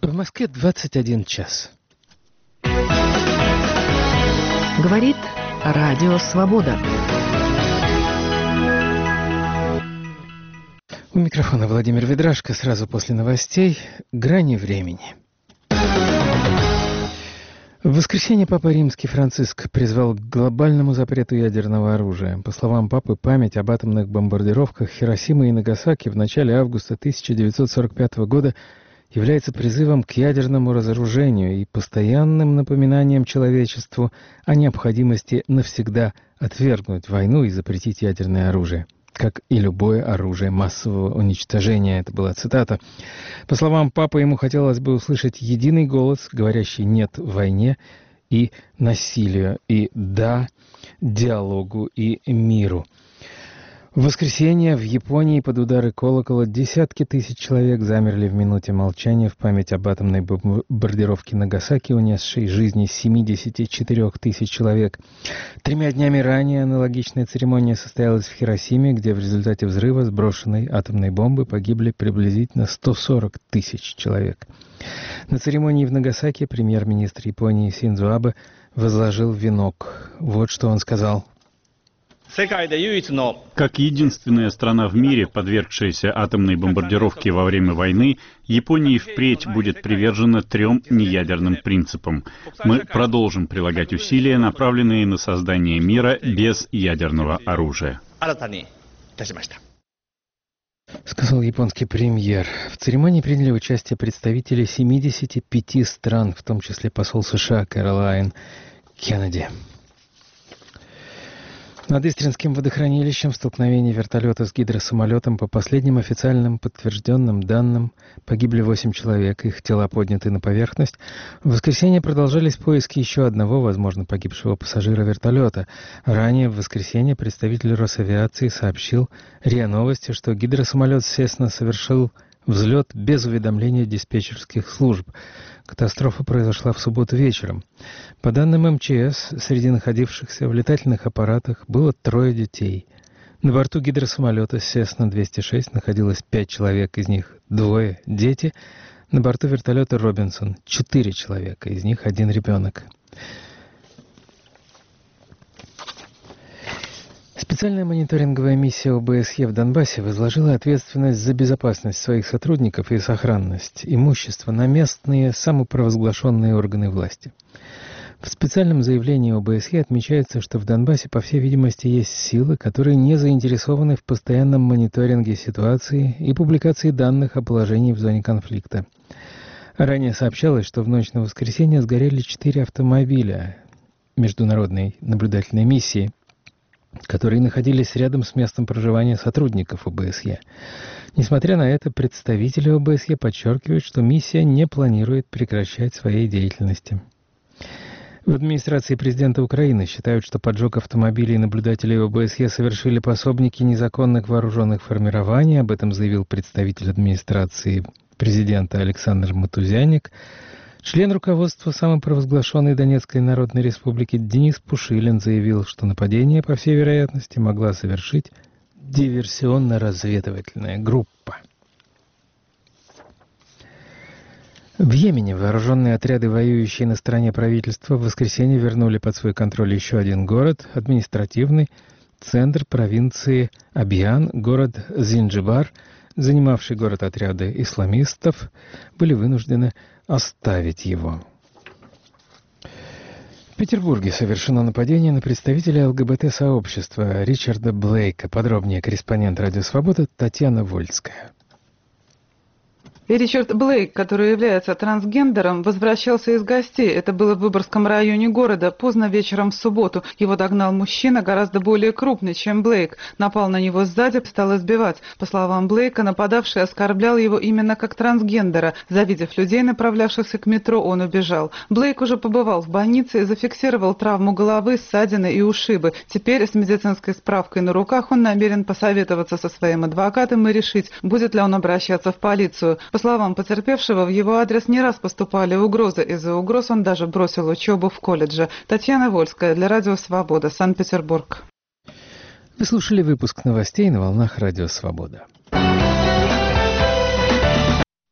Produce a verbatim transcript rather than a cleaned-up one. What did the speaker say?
В Москве двадцать один час. Говорит Радио Свобода. У микрофона Владимир Ведрашко. Сразу после новостей «Грани времени». В воскресенье Папа Римский Франциск призвал к глобальному запрету ядерного оружия. По словам Папы, память об атомных бомбардировках Хиросимы и Нагасаки в начале августа тысяча девятьсот сорок пятого года является призывом к ядерному разоружению и постоянным напоминанием человечеству о необходимости навсегда отвергнуть войну и запретить ядерное оружие, как и любое оружие массового уничтожения. Это была цитата. По словам Папы, ему хотелось бы услышать единый голос, говорящий «нет» войне и насилию, и «да» диалогу и миру. В воскресенье в Японии под удары колокола десятки тысяч человек замерли в минуте молчания в память об атомной бомбардировке Нагасаки, унесшей жизни семидесяти четырёх тысяч человек. Тремя днями ранее аналогичная церемония состоялась в Хиросиме, где в результате взрыва сброшенной атомной бомбы погибли приблизительно сто сорок тысяч человек. На церемонии в Нагасаки премьер-министр Японии Синдзо Абе возложил венок. Вот что он сказал. Как единственная страна в мире, подвергшаяся атомной бомбардировке во время войны, Япония впредь будет привержена трем неядерным принципам. Мы продолжим прилагать усилия, направленные на создание мира без ядерного оружия. Сказал японский премьер. В церемонии приняли участие представители семидесяти пяти стран, в том числе посол США Кэролайн Кеннеди. Над Истринским водохранилищем в столкновении вертолета с гидросамолетом по последним официальным подтвержденным данным погибли восемь человек, их тела подняты на поверхность. В воскресенье продолжались поиски еще одного, возможно, погибшего пассажира вертолета. Ранее в воскресенье представитель Росавиации сообщил РИА Новости, что гидросамолет, естественно, совершил взлет без уведомления диспетчерских служб. Катастрофа произошла в субботу вечером. По данным эм че эс, среди находившихся в летательных аппаратах было трое детей. На борту гидросамолета Cessna двести шесть находилось пять человек, из них двое – дети. На борту вертолета Робинсон – четыре человека, из них один ребенок. Специальная мониторинговая миссия о бэ эс е в Донбассе возложила ответственность за безопасность своих сотрудников и сохранность имущества на местные самопровозглашенные органы власти. В специальном заявлении о бэ эс е отмечается, что в Донбассе, по всей видимости, есть силы, которые не заинтересованы в постоянном мониторинге ситуации и публикации данных о положении в зоне конфликта. Ранее сообщалось, что в ночь на воскресенье сгорели четыре автомобиля международной наблюдательной миссии, которые находились рядом с местом проживания сотрудников о бэ эс е. Несмотря на это, представители о бэ эс е подчеркивают, что миссия не планирует прекращать своей деятельности. В администрации президента Украины считают, что поджог автомобилей наблюдателей о бэ эс е совершили пособники незаконных вооруженных формирований. Об этом заявил представитель администрации президента Александр Матузяник. Член руководства самопровозглашенной Донецкой Народной Республики Денис Пушилин заявил, что нападение, по всей вероятности, могла совершить диверсионно-разведывательная группа. В Йемене вооруженные отряды, воюющие на стороне правительства, в воскресенье вернули под свой контроль еще один город, административный центр провинции Абьян, город Зинджибар, занимавший город отряды исламистов, были вынуждены оставить его. В Петербурге совершено нападение на представителя эл гэ бэ тэ-сообщества Ричарда Блейка. Подробнее корреспондент «Радио Свобода» Татьяна Вольская. И Ричард Блейк, который является трансгендером, возвращался из гостей. Это было в Выборгском районе города поздно вечером в субботу. Его догнал мужчина, гораздо более крупный, чем Блейк. Напал на него сзади, стал избивать. По словам Блейка, нападавший оскорблял его именно как трансгендера. Завидев людей, направлявшихся к метро, он убежал. Блейк уже побывал в больнице и зафиксировал травму головы, ссадины и ушибы. Теперь с медицинской справкой на руках он намерен посоветоваться со своим адвокатом и решить, будет ли он обращаться в полицию. По словам потерпевшего, в его адрес не раз поступали угрозы. Из-за угроз он даже бросил учебу в колледже. Татьяна Вольская для Радио Свобода, Санкт-Петербург. Вы слушали выпуск новостей на волнах Радио Свобода.